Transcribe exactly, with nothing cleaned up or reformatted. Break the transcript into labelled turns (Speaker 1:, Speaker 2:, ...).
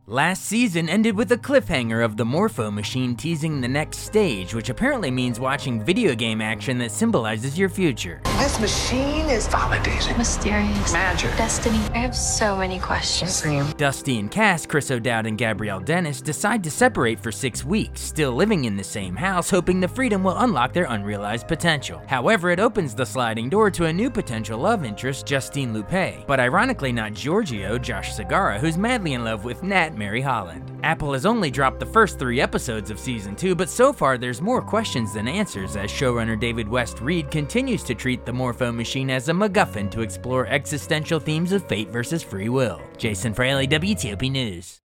Speaker 1: Last season ended with a cliffhanger of the Morpho Machine teasing the next stage, which apparently means watching video game action that symbolizes your future.
Speaker 2: This machine is validating.
Speaker 3: Mysterious.
Speaker 2: Magic.
Speaker 3: Destiny. I have so many questions.
Speaker 2: Same.
Speaker 1: Dusty and Cass, Chris O'Dowd and Gabrielle Dennis, decide to separate for six weeks, still living in the same house, hoping the freedom will unlock their unrealized potential. However, it opens the sliding door to a new potential love interest, Justine Lupe, but ironically not Giorgio, Josh Segarra, who's madly in love with Nat, Mary Holland. Apple has only dropped the first three episodes of season two, but so far there's more questions than answers as showrunner David West Reed continues to treat the Morpho Machine as a MacGuffin to explore existential themes of fate versus free will. Jason Fraley, W T O P News.